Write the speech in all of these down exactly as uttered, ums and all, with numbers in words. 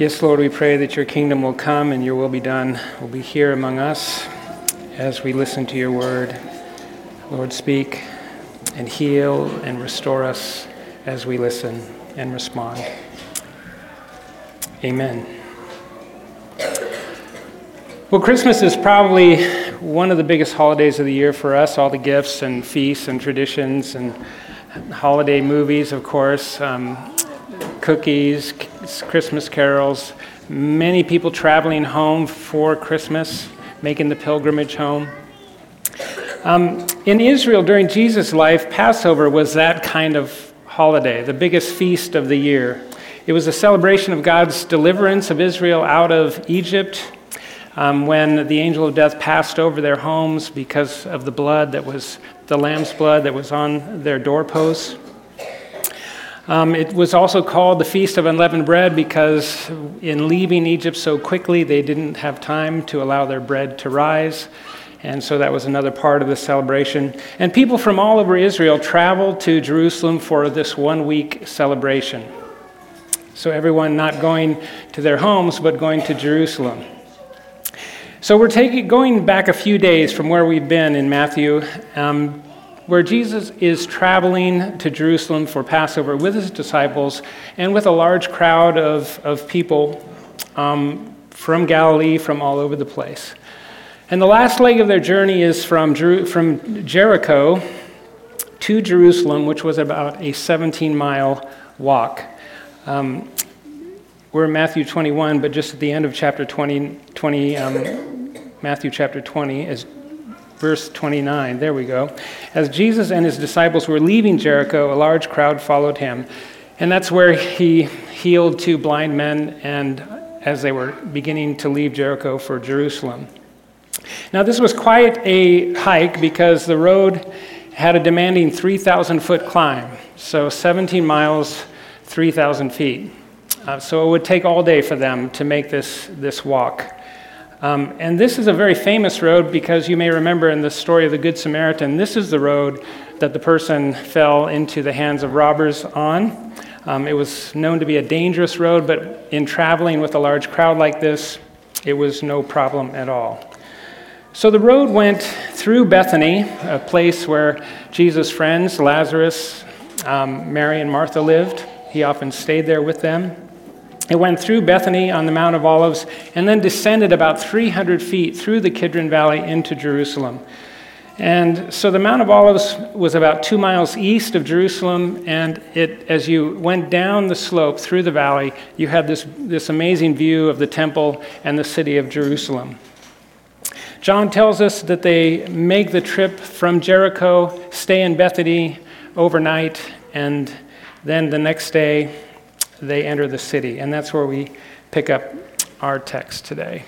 Yes, Lord, we pray that your kingdom will come and your will be done will be here among us as we listen to your word. Lord, speak and heal and restore us as we listen and respond. Amen. Well, Christmas is probably one of the biggest holidays of the year for us, all the gifts and feasts and traditions and holiday movies, of course, um, cookies, Christmas carols, many people traveling home for Christmas, making the pilgrimage home. Um, in Israel, during Jesus' life, Passover was that kind of holiday, the biggest feast of the year. It was a celebration of God's deliverance of Israel out of Egypt um, when the angel of death passed over their homes because of the blood that was, the lamb's blood that was on their doorposts. Um, it was also called the Feast of Unleavened Bread because in leaving Egypt so quickly, they didn't have time to allow their bread to rise. And so that was another part of the celebration. And people from all over Israel traveled to Jerusalem for this one-week celebration. So everyone not going to their homes, but going to Jerusalem. So we're taking, going back a few days from where we've been in Matthew, um, where Jesus is traveling to Jerusalem for Passover with his disciples and with a large crowd of, of people um, from Galilee, from all over the place. And the last leg of their journey is from, Jer- from Jericho to Jerusalem, which was about a seventeen-mile walk. Um, we're in Matthew twenty-one, but just at the end of chapter twenty, twenty um, Matthew chapter twenty, is verse twenty-nine, there we go. As Jesus and his disciples were leaving Jericho, a large crowd followed him. And that's where he healed two blind men and as they were beginning to leave Jericho for Jerusalem. Now this was quite a hike because the road had a demanding three thousand foot climb. So seventeen miles, three thousand feet. Uh, so it would take all day for them to make this, this walk. Um, and this is a very famous road because you may remember in the story of the Good Samaritan, this is the road that the person fell into the hands of robbers on. Um, it was known to be a dangerous road, but in traveling with a large crowd like this, it was no problem at all. So the road went through Bethany, a place where Jesus' friends, Lazarus, um, Mary, and Martha lived. He often stayed there with them. It went through Bethany on the Mount of Olives and then descended about three hundred feet through the Kidron Valley into Jerusalem. And so the Mount of Olives was about two miles east of Jerusalem, and it, as you went down the slope through the valley, you had this, this amazing view of the temple and the city of Jerusalem. John tells us that they make the trip from Jericho, stay in Bethany overnight, and then the next day they enter the city. And that's where we pick up our text today.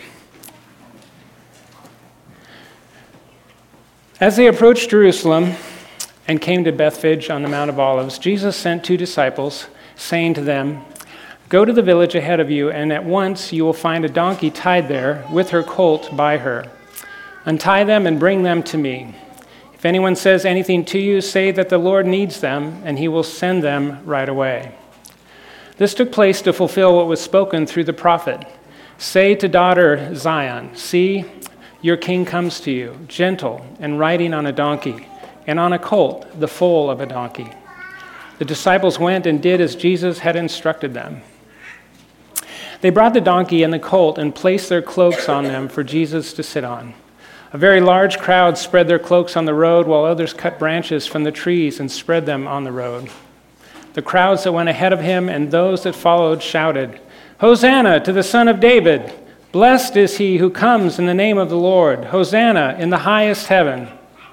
As they approached Jerusalem and came to Bethphage on the Mount of Olives, Jesus sent two disciples, saying to them, "Go to the village ahead of you, and at once you will find a donkey tied there with her colt by her. Untie them and bring them to me. If anyone says anything to you, say that the Lord needs them, and he will send them right away." This took place to fulfill what was spoken through the prophet. "Say to daughter Zion, see, your king comes to you, gentle and riding on a donkey, and on a colt, the foal of a donkey." The disciples went and did as Jesus had instructed them. They brought the donkey and the colt and placed their cloaks on them for Jesus to sit on. A very large crowd spread their cloaks on the road, while others cut branches from the trees and spread them on the road. The crowds that went ahead of him and those that followed shouted, "Hosanna to the Son of David! Blessed is he who comes in the name of the Lord! Hosanna in the highest heaven!"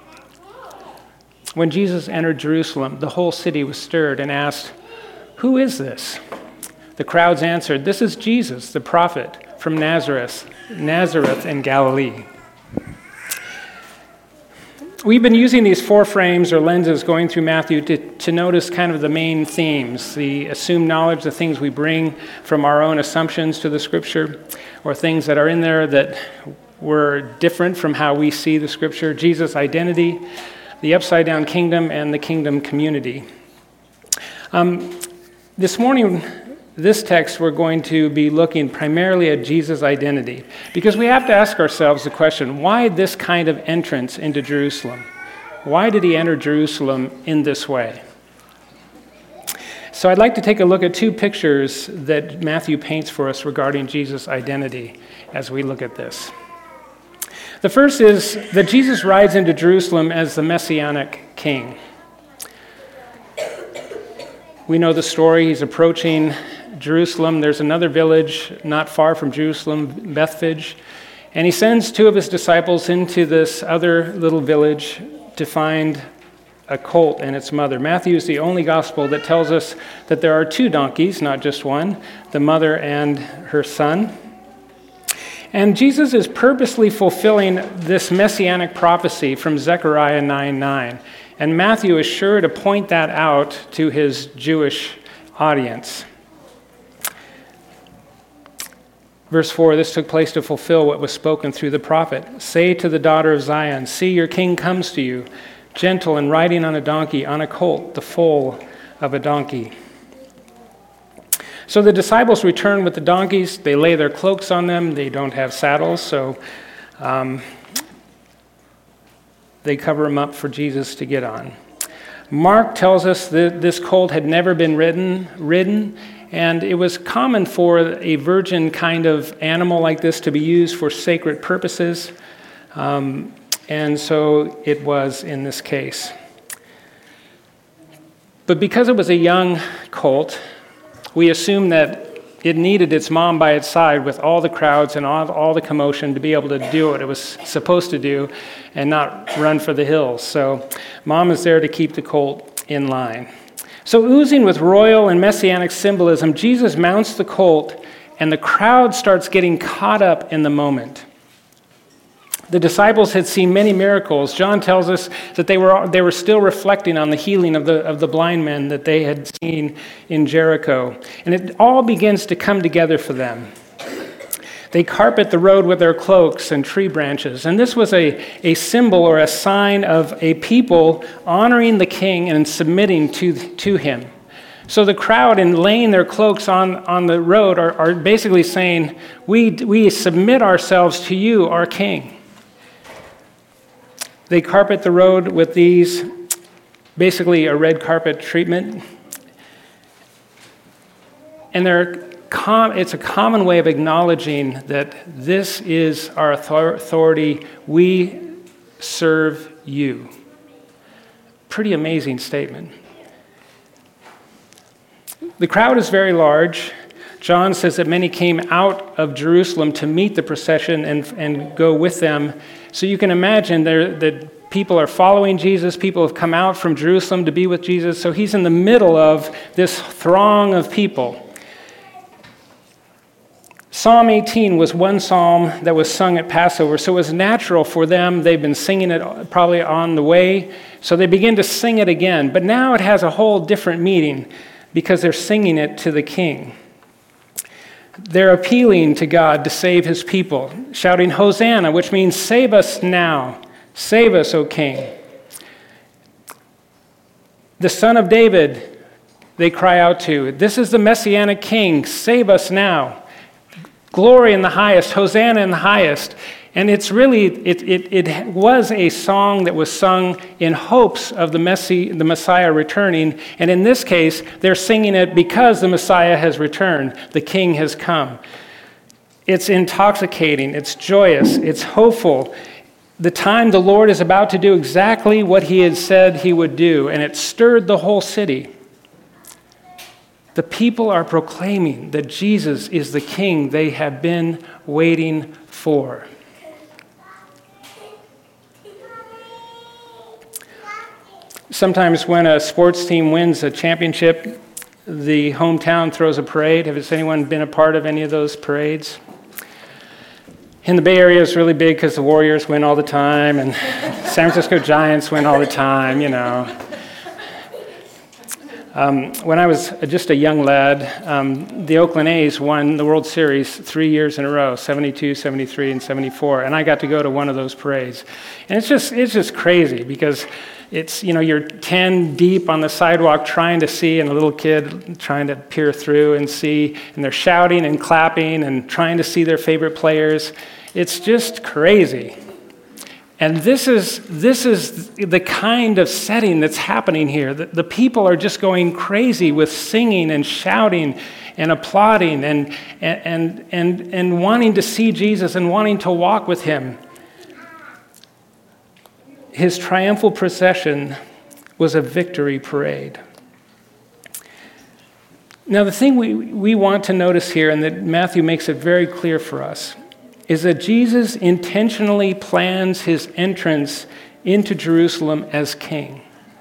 When Jesus entered Jerusalem, the whole city was stirred and asked, "Who is this?" The crowds answered, "This is Jesus, the prophet from Nazareth, Nazareth in Galilee." We've been using these four frames or lenses going through Matthew to, to notice kind of the main themes, the assumed knowledge, the things we bring from our own assumptions to the scripture, or things that are in there that were different from how we see the scripture, Jesus' identity, the upside-down kingdom, and the kingdom community. Um, this morning, this text, we're going to be looking primarily at Jesus' identity, because we have to ask ourselves the question, why this kind of entrance into Jerusalem? Why did he enter Jerusalem in this way? So I'd like to take a look at two pictures that Matthew paints for us regarding Jesus' identity as we look at this. The first is that Jesus rides into Jerusalem as the Messianic king. We know the story. He's approaching Jerusalem. There's another village not far from Jerusalem, Bethphage, and he sends two of his disciples into this other little village to find a colt and its mother. Matthew is the only gospel that tells us that there are two donkeys, not just one, the mother and her son. And Jesus is purposely fulfilling this messianic prophecy from Zechariah nine nine. And Matthew is sure to point that out to his Jewish audience. Verse four, this took place to fulfill what was spoken through the prophet. Say to the daughter of Zion, see, your king comes to you, gentle and riding on a donkey, on a colt, the foal of a donkey. So the disciples return with the donkeys. They lay their cloaks on them. They don't have saddles, so um, they cover them up for Jesus to get on. Mark tells us that this colt had never been ridden, ridden, and it was common for a virgin kind of animal like this to be used for sacred purposes, um, and so it was in this case. But because it was a young colt, we assume that it needed its mom by its side with all the crowds and all, all the commotion to be able to do what it was supposed to do and not run for the hills. So mom is there to keep the colt in line. So oozing with royal and messianic symbolism, Jesus mounts the colt and the crowd starts getting caught up in the moment. The disciples had seen many miracles. John tells us that they were they were still reflecting on the healing of the of the blind men that they had seen in Jericho. And it all begins to come together for them. They carpet the road with their cloaks and tree branches. And this was a, a symbol or a sign of a people honoring the king and submitting to, to him. So the crowd, in laying their cloaks on, on the road, are, are basically saying, we, we submit ourselves to you, our king. They carpet the road with these, basically a red carpet treatment. And they're com- it's a common way of acknowledging that this is our authority. We serve you. Pretty amazing statement. The crowd is very large. John says that many came out of Jerusalem to meet the procession and, and go with them. So you can imagine there, that people are following Jesus. People have come out from Jerusalem to be with Jesus. So he's in the middle of this throng of people. Psalm eighteen was one psalm that was sung at Passover. So it was natural for them. They've been singing it probably on the way. So they begin to sing it again. But now it has a whole different meaning because they're singing it to the king. They're appealing to God to save his people, shouting, Hosanna, which means save us now. Save us, O King. The Son of David, they cry out to. This is the Messianic King. Save us now. Glory in the highest. Hosanna in the highest. And it's really, it, it, it was a song that was sung in hopes of the, Messi, the Messiah returning. And in this case, they're singing it because the Messiah has returned. The King has come. It's intoxicating. It's joyous. It's hopeful. The time the Lord is about to do exactly what he had said he would do. And it stirred the whole city. The people are proclaiming that Jesus is the King they have been waiting for. Sometimes when a sports team wins a championship, the hometown throws a parade. Has anyone been a part of any of those parades? In the Bay Area, it's really big because the Warriors win all the time, and San Francisco Giants win all the time, you know. Um, when I was just a young lad, um, the Oakland A's won the World Series three years in a row, seventy-two, seventy-three, and seventy-four, and I got to go to one of those parades. And it's just it's just crazy because It's, you know, you're ten deep on the sidewalk trying to see, and a little kid trying to peer through and see, and they're shouting and clapping and trying to see their favorite players. It's just crazy. And this is this is the kind of setting that's happening here. The, the people are just going crazy with singing and shouting and applauding and, and, and, and wanting to see Jesus and wanting to walk with him. His triumphal procession was a victory parade. Now, the thing we, we want to notice here, and that Matthew makes it very clear for us, is that Jesus intentionally plans his entrance into Jerusalem as king,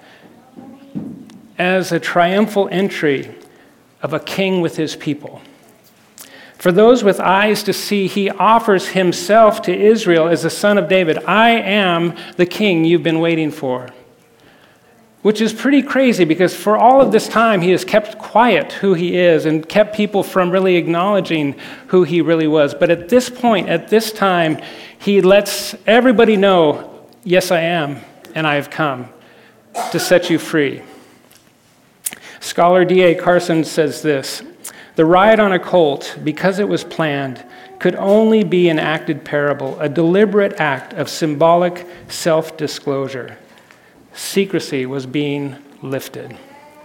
as a triumphal entry of a king with his people. For those with eyes to see, he offers himself to Israel as the son of David. I am the king you've been waiting for. Which is pretty crazy, because for all of this time, he has kept quiet who he is and kept people from really acknowledging who he really was. But at this point, at this time, he lets everybody know, yes, I am, and I have come to set you free. Scholar D A Carson says this: the ride on a colt, because it was planned, could only be an acted parable, a deliberate act of symbolic self-disclosure. Secrecy was being lifted.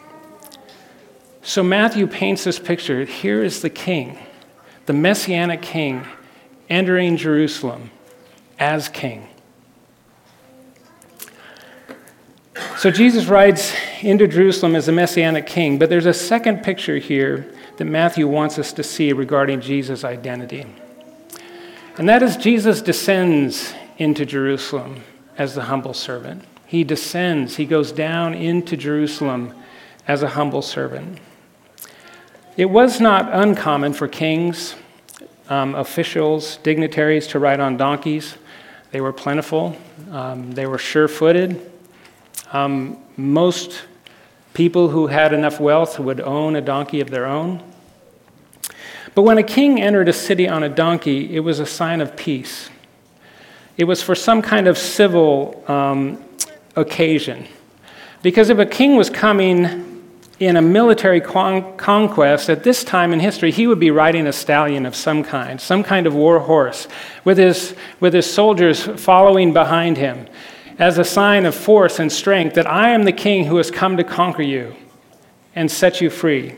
So Matthew paints this picture. Here is the king, the messianic king, entering Jerusalem as king. So Jesus rides into Jerusalem as the messianic king, but there's a second picture here that Matthew wants us to see regarding Jesus' identity. And that is, Jesus descends into Jerusalem as the humble servant. He descends, he goes down into Jerusalem as a humble servant. It was not uncommon for kings, um, officials, dignitaries to ride on donkeys. They were plentiful. Um, they were sure-footed. Um, most people who had enough wealth would own a donkey of their own. But when a king entered a city on a donkey, it was a sign of peace. It was for some kind of civil um, occasion. Because if a king was coming in a military con- conquest, at this time in history, he would be riding a stallion of some kind, some kind of war horse, with his, with his soldiers following behind him, as a sign of force and strength that I am the king who has come to conquer you and set you free.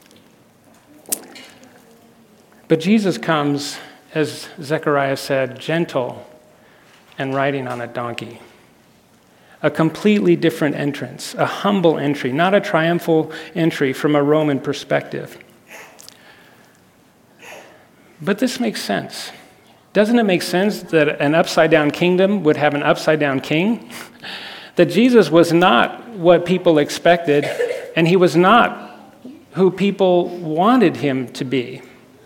But Jesus comes, as Zechariah said, gentle and riding on a donkey. A completely different entrance, a humble entry, not a triumphal entry from a Roman perspective. But this makes sense. Doesn't it make sense that an upside-down kingdom would have an upside-down king? That Jesus was not what people expected, and he was not who people wanted him to be.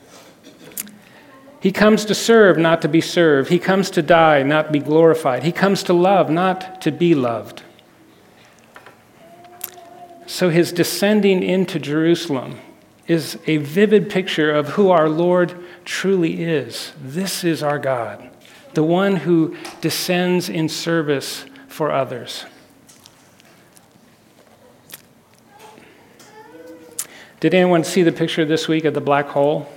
He comes to serve, not to be served. He comes to die, not to be glorified. He comes to love, not to be loved. So his descending into Jerusalem is a vivid picture of who our Lord truly is. This is our God, the one who descends in service for others. Did anyone see the picture this week of the black hole?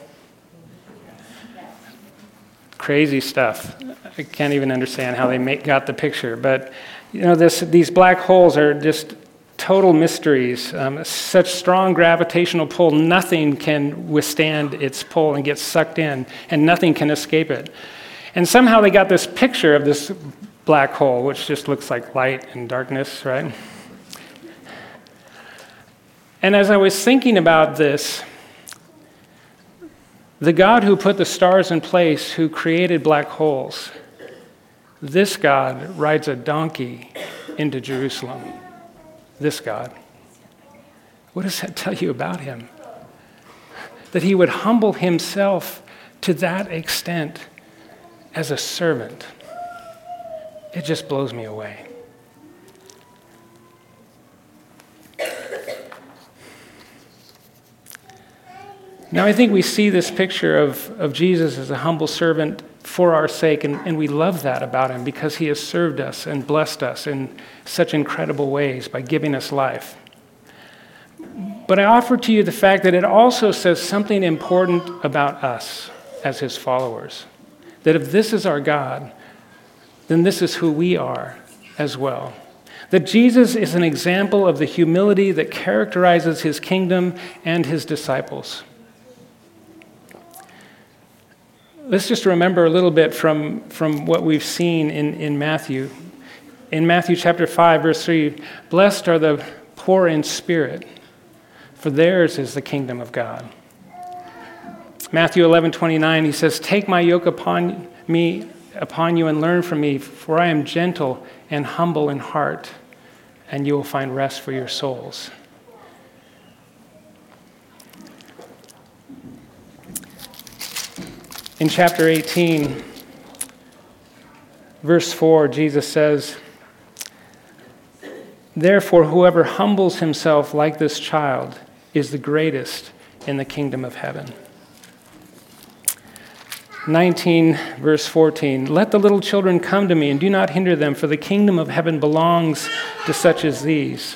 Crazy stuff. I can't even understand how they make, got the picture. But, you know, this, these black holes are just total mysteries. Um, such strong gravitational pull, nothing can withstand its pull and get sucked in, and nothing can escape it. And somehow they got this picture of this black hole, which just looks like light and darkness, right? And as I was thinking about this, the God who put the stars in place, who created black holes, this God rides a donkey into Jerusalem. This God. What does that tell you about him? That he would humble himself to that extent as a servant. It just blows me away. Now, I think we see this picture of, of Jesus as a humble servant for our sake, and, and we love that about him because he has served us and blessed us in such incredible ways by giving us life. But I offer to you the fact that it also says something important about us as his followers. That if this is our God, then this is who we are as well. That Jesus is an example of the humility that characterizes his kingdom and his disciples. Let's just remember a little bit from, from what we've seen in, in Matthew. In Matthew chapter five, verse three, blessed are the poor in spirit, for theirs is the kingdom of God. Matthew eleven twenty-nine, he says, take my yoke upon me, upon you and learn from me, for I am gentle and humble in heart, and you will find rest for your souls. In chapter eighteen, verse four, Jesus says, therefore, whoever humbles himself like this child is the greatest in the kingdom of heaven. nineteen, verse fourteen, let the little children come to me and do not hinder them, for the kingdom of heaven belongs to such as these.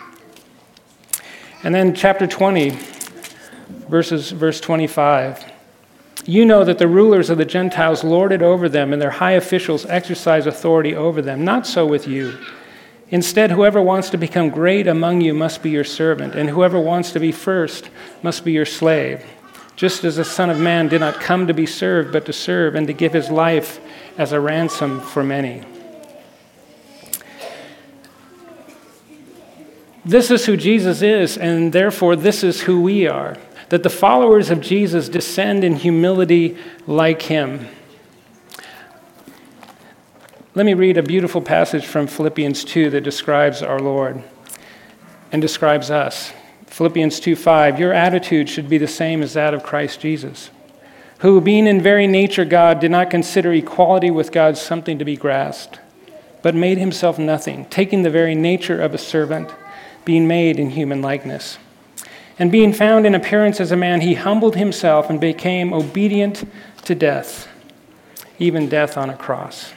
And then chapter twenty, verses, verse twenty-five, you know that the rulers of the Gentiles lord it over them, and their high officials exercise authority over them. Not so with you. Instead, whoever wants to become great among you must be your servant, and whoever wants to be first must be your slave. Just as the Son of Man did not come to be served, but to serve and to give his life as a ransom for many. This is who Jesus is, and therefore this is who we are. That the followers of Jesus descend in humility like him. Let me read a beautiful passage from Philippians two that describes our Lord and describes us. Philippians two five, your attitude should be the same as that of Christ Jesus, who, being in very nature God, did not consider equality with God something to be grasped, but made himself nothing, taking the very nature of a servant, being made in human likeness. And being found in appearance as a man, he humbled himself and became obedient to death, even death on a cross.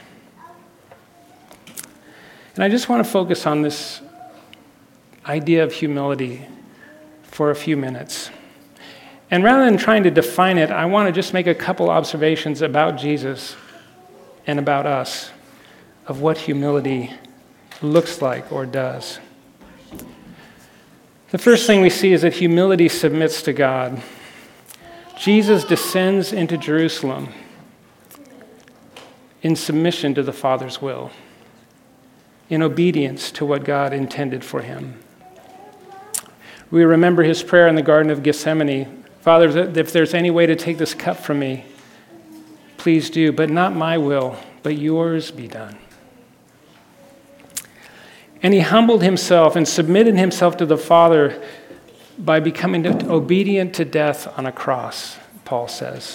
And I just want to focus on this idea of humility for a few minutes. And rather than trying to define it, I want to just make a couple observations about Jesus and about us of what humility looks like or does. The first thing we see is that humility submits to God. Jesus descends into Jerusalem in submission to the Father's will, in obedience to what God intended for him. We remember his prayer in the Garden of Gethsemane, Father, if there's any way to take this cup from me, please do, but not my will, but yours be done. And he humbled himself and submitted himself to the Father by becoming obedient to death on a cross, Paul says.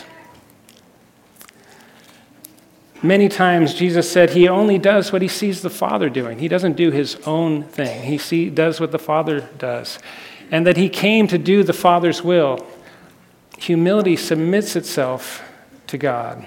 Many times Jesus said he only does what he sees the Father doing. He doesn't do his own thing. He see, does what the Father does. And that he came to do the Father's will. Humility submits itself to God.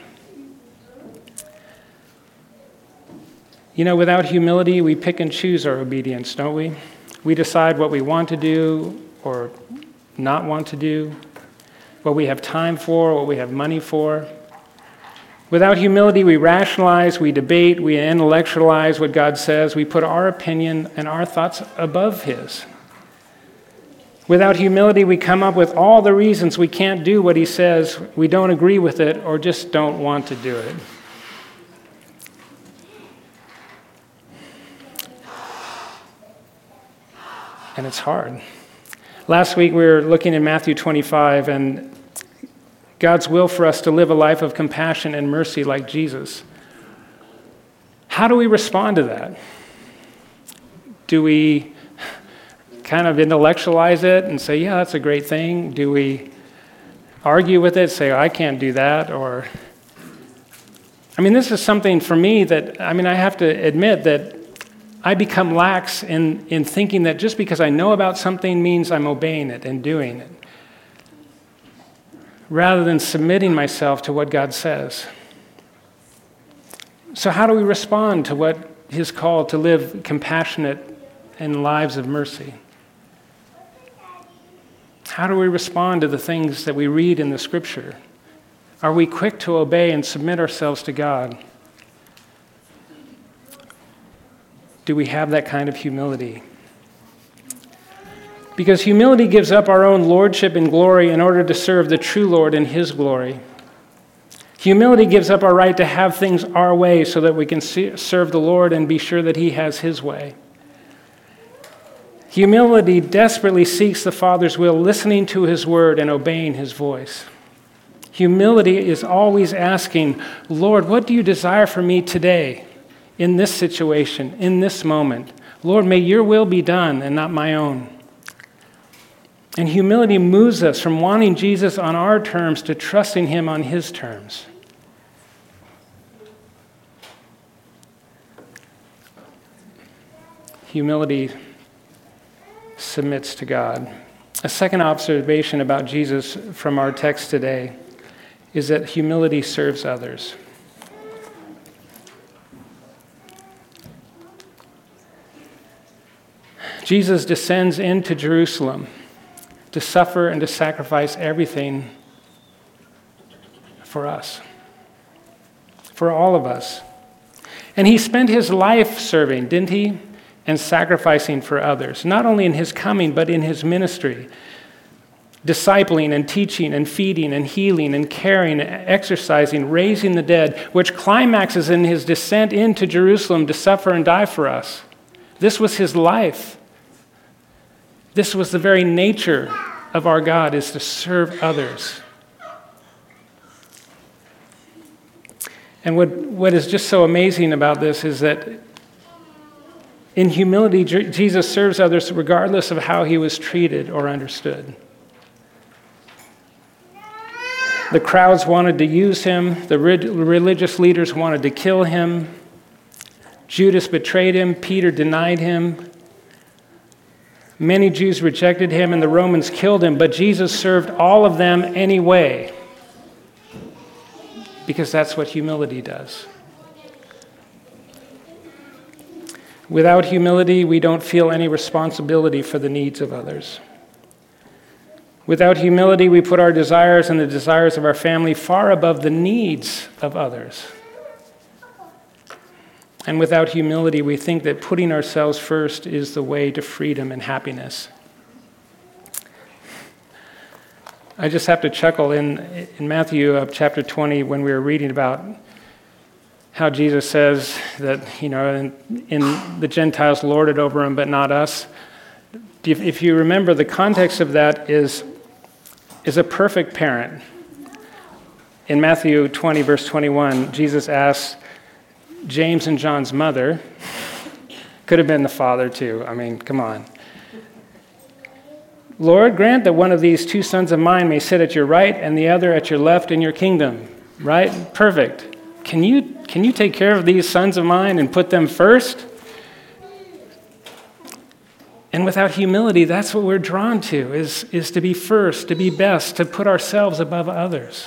You know, without humility, we pick and choose our obedience, don't we? We decide what we want to do or not want to do, what we have time for, what we have money for. Without humility, we rationalize, we debate, we intellectualize what God says. We put our opinion and our thoughts above his. Without humility, we come up with all the reasons we can't do what he says, we don't agree with it, or just don't want to do it. And it's hard. Last week we were looking at Matthew twenty-five and God's will for us to live a life of compassion and mercy like Jesus. How do we respond to that? Do we kind of intellectualize it and say, yeah, that's a great thing? Do we argue with it, say, oh, I can't do that? Or, I mean, this is something for me that, I mean, I have to admit that I become lax in, in thinking that just because I know about something means I'm obeying it and doing it, rather than submitting myself to what God says. So how do we respond to what his call to live compassionate and lives of mercy? How do we respond to the things that we read in the Scripture? Are we quick to obey and submit ourselves to God? Do we have that kind of humility? Because humility gives up our own lordship and glory in order to serve the true Lord in his glory. Humility gives up our right to have things our way so that we can serve the Lord and be sure that he has his way. Humility desperately seeks the Father's will, listening to his word and obeying his voice. Humility is always asking, Lord, what do you desire for me today, in this situation, in this moment? Lord, may your will be done and not my own. And humility moves us from wanting Jesus on our terms to trusting him on his terms. Humility submits to God. A second observation about Jesus from our text today is that humility serves others. Jesus descends into Jerusalem to suffer and to sacrifice everything for us, for all of us. And he spent his life serving, didn't he? And sacrificing for others, not only in his coming, but in his ministry, discipling and teaching and feeding and healing and caring, exercising, raising the dead, which climaxes in his descent into Jerusalem to suffer and die for us. This was his life. This was the very nature of our God, is to serve others. And what, what is just so amazing about this is that in humility, Jesus serves others regardless of how he was treated or understood. The crowds wanted to use him. The religious leaders wanted to kill him. Judas betrayed him. Peter denied him. Many Jews rejected him, and the Romans killed him. But Jesus served all of them anyway, because that's what humility does. Without humility, we don't feel any responsibility for the needs of others. Without humility, we put our desires and the desires of our family far above the needs of others. And without humility, we think that putting ourselves first is the way to freedom and happiness. I just have to chuckle in, in Matthew uh, chapter twenty when we were reading about how Jesus says that, you know, in, in the Gentiles lord it over them, but not us. If, if you remember, the context of that is, is a perfect parent. In Matthew twenty, verse twenty-one, Jesus asks James and John's mother, could have been the father too, I mean, come on. Lord, grant that one of these two sons of mine may sit at your right and the other at your left in your kingdom. Right? Perfect. Can you can you take care of these sons of mine and put them first? And without humility, that's what we're drawn to, is, is to be first, to be best, to put ourselves above others.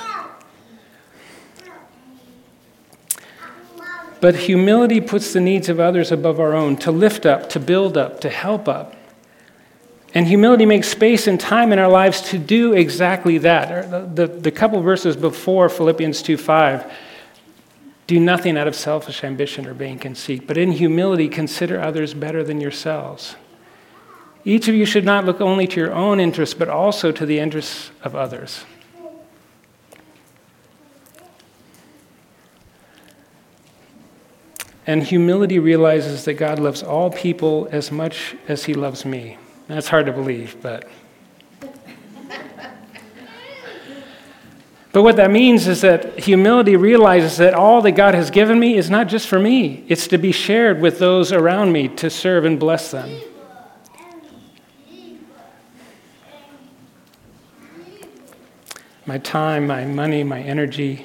But humility puts the needs of others above our own, to lift up, to build up, to help up. And humility makes space and time in our lives to do exactly that. The, the, the couple verses before Philippians two five, do nothing out of selfish ambition or vain conceit, but in humility consider others better than yourselves. Each of you should not look only to your own interests, but also to the interests of others. And humility realizes that God loves all people as much as he loves me. That's hard to believe, but... But what that means is that humility realizes that all that God has given me is not just for me. It's to be shared with those around me, to serve and bless them. My time, my money, my energy.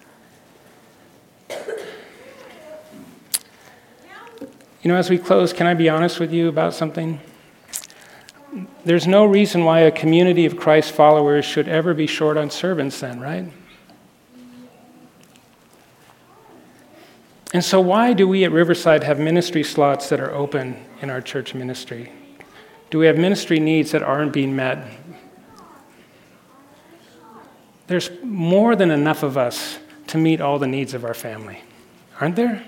You know, as we close, can I be honest with you about something? There's no reason why a community of Christ followers should ever be short on servants then, right? And so why do we at Riverside have ministry slots that are open in our church ministry? Do we have ministry needs that aren't being met? There's more than enough of us to meet all the needs of our family, aren't there?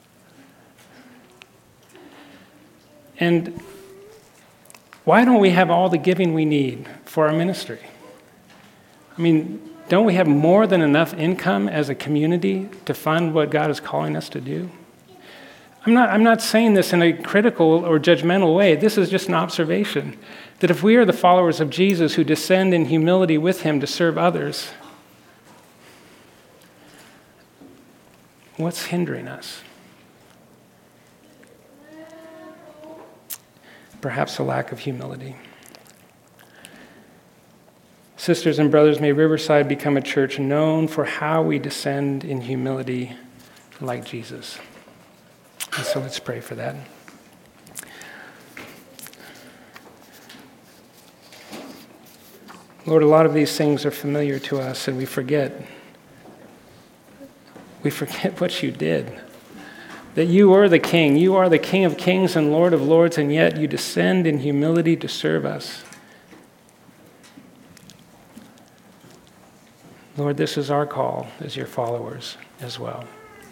And why don't we have all the giving we need for our ministry? I mean, don't we have more than enough income as a community to fund what God is calling us to do? I'm not, I'm not saying this in a critical or judgmental way. This is just an observation that if we are the followers of Jesus who descend in humility with him to serve others, what's hindering us? Perhaps a lack of humility. Sisters and brothers, may Riverside become a church known for how we descend in humility like Jesus. And so let's pray for that. Lord, a lot of these things are familiar to us, and we forget. We forget what you did. That you are the King. You are the King of kings and Lord of lords, and yet you descend in humility to serve us. Lord, this is our call as your followers as well.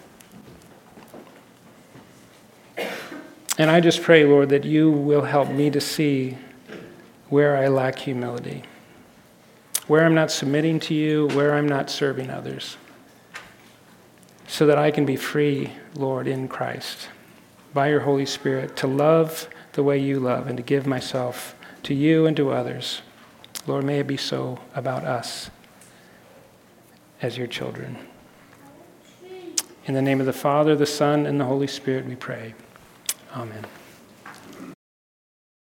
And I just pray, Lord, that you will help me to see where I lack humility, where I'm not submitting to you, where I'm not serving others, so that I can be free, Lord, in Christ, by your Holy Spirit, to love the way you love and to give myself to you and to others. Lord, may it be so about us as your children. In the name of the Father, the Son, and the Holy Spirit we pray. Amen.